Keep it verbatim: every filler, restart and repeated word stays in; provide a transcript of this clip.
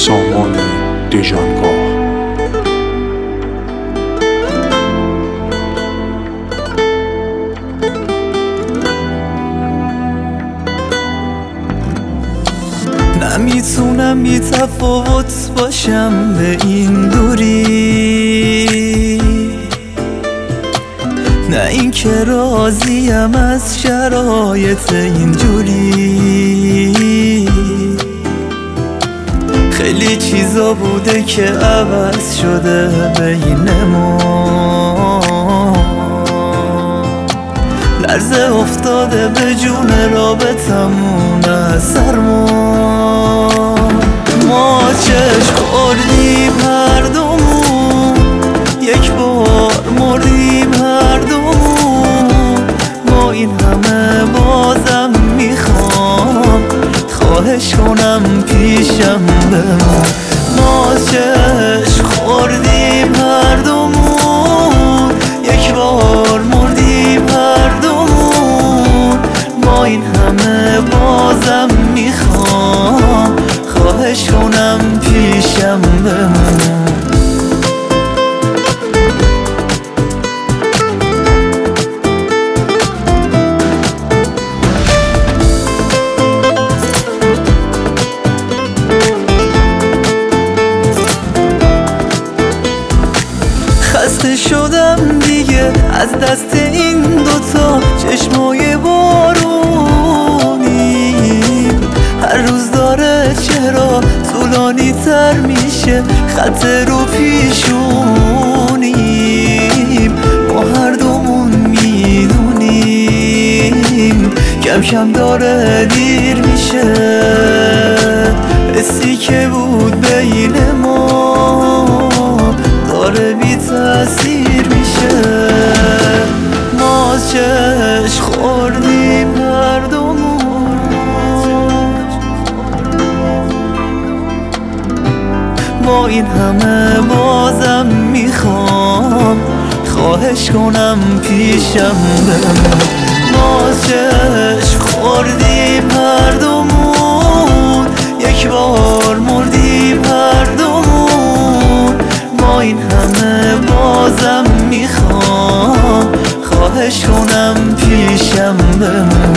سامان دژانگاه. نمیتونم بی تفاوت باشم به این دوری، نه این که راضیم از شرایط اینجوری. خیلی چیزا بوده که عوض شده بین ما، لرزه افتاده به جون رابطمون از سرما. ما چشم خوردیم هر دومون، یک بار مردیم هر دومون. با این همه بازم میخوام خواهش کنم پیشم بمون. ما چشم خوردیم هر دومون، یک بار مردیم هر دومون. با این همه بازم میخوام خواهش کنم پیشم بمون. خسته شدم دیگه از دست این دوتا چشمای بارونی. هر روز داره چرا طولانی تر میشه خط رو پیشونیم. ما هر دومون میدونیم کم کم داره دیر میشه. حسی که بود بین ما داره بی تأثیر میشه. ما چشم خوردیم هر دومون، با این همه بازم میخوام خواهش کنم پیشم بمون. ما چشم خوردیم هر دومون، یک بار مردیم هر دومون. با این همه بازم میخوام خواهش کنم پیشم بمون.